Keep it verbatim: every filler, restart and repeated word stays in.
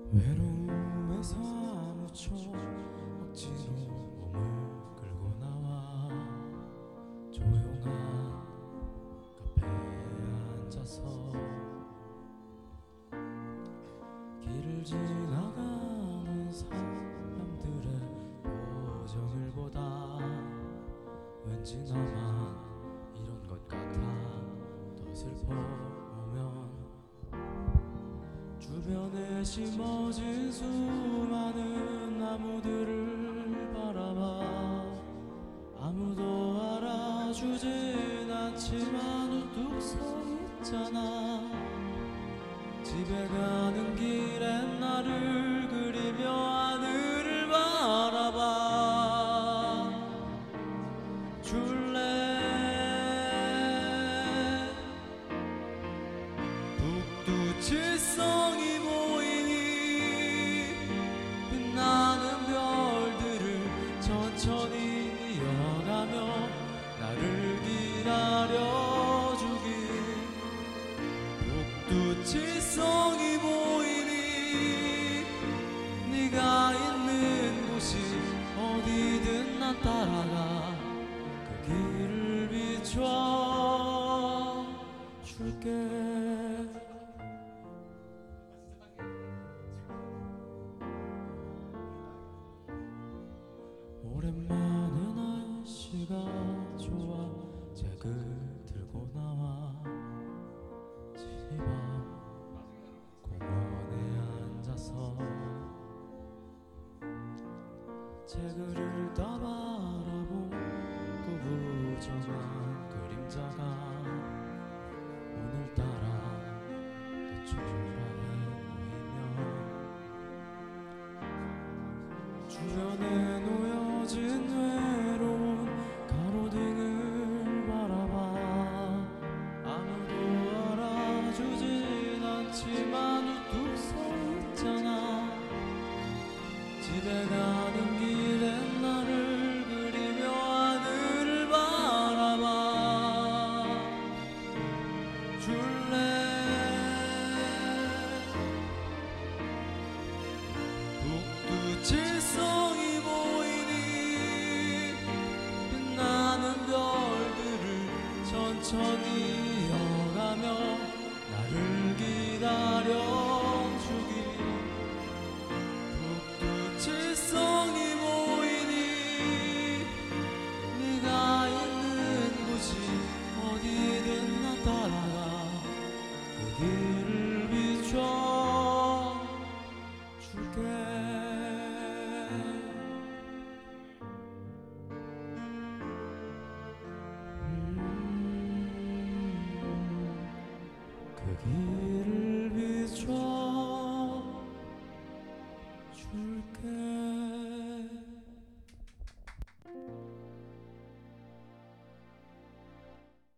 외로움에 사무쳐 억지로 몸을 끌고 나와 조용한 카페에 앉아서 길을 지나가는 사람들의 표정을 보다 왠지 나만 이런 것 같아 더 슬퍼오면 주변에 심어진 수많은 나무들을 바라봐 아무도 알아주진 않지만 우뚝 서 있잖아. 집에 가는 길엔 나를 그리며 하늘을 바라봐 줄래. 북두칠성이 모이니 빛나는 별들을 천천히 이어가며 나를 기다려주길. 북두칠성이 모이니 네가 있는 곳이 어디든 난 따라가 그 길을 비춰줄게. 오랜만에 날씨가 좋아 책을 들고 나와 집 앞 공원에 앉아서 책을 읽다 바라본 그 부정한 그림자가 오늘따라 더 초라해 보이며 주변에 놓여진 외로운 가로등을 바라봐 아무도 알아주진 않지만 우뚝 서 있잖아. 집에 가는 길엔 나를 그리며 하늘을 바라봐 줄래. 북두칠성이 모이니 빛나는 별들을 천천히 이어가며 나를 기다려